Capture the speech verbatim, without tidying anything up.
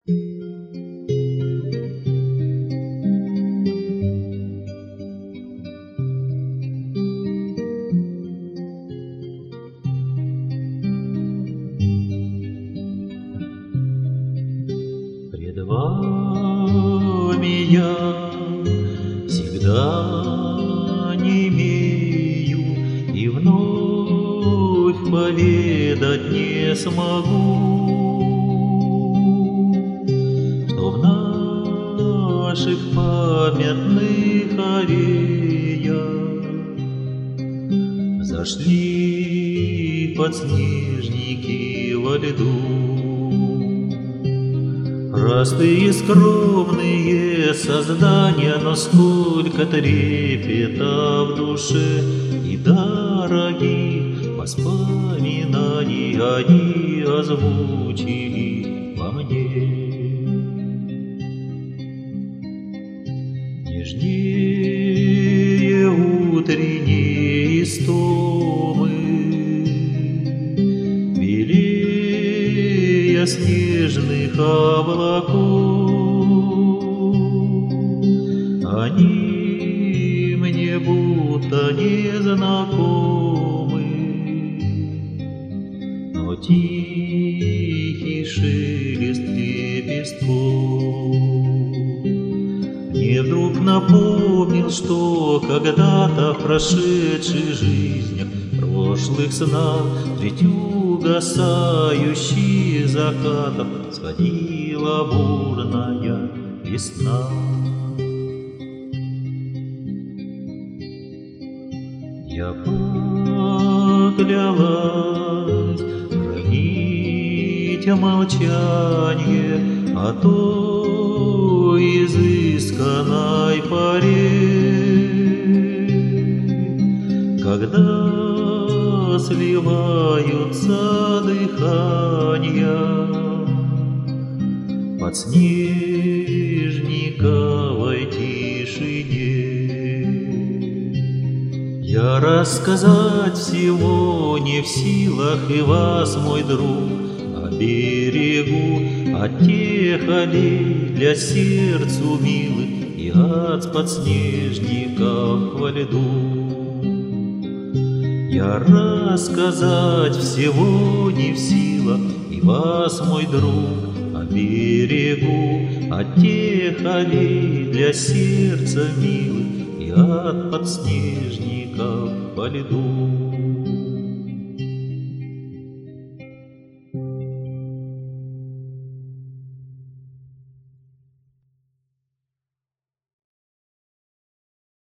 Пред вами я всегда немею, и вновь поведать не смогу, что в наших памятных аллеях зашли подснежники во льду. Простые скромные создания, но сколько трепета в душе и дорогих воспоминаний они озвучили во мне. Нежнее утренние истомы, белее снежных облаков, они мне будто незнакомы, но тихий шелест лепестков мне вдруг напомнил, что когда-то в прошедших жизнях, прошлых снах, средь угасающих закатов сходила бурная весна. Я поклялась хранить молчание о той изысканной поре, когда сливаются дыхания подснежниковой тишине. Я рассказать всего не в силах, и вас, мой друг, оберегу от тех аллей для сердцу милых и от подснежников во льду. Я рассказать всего не в силах, и вас, мой друг, оберегу от тех аллей для сердца милых и от подснежников во льду.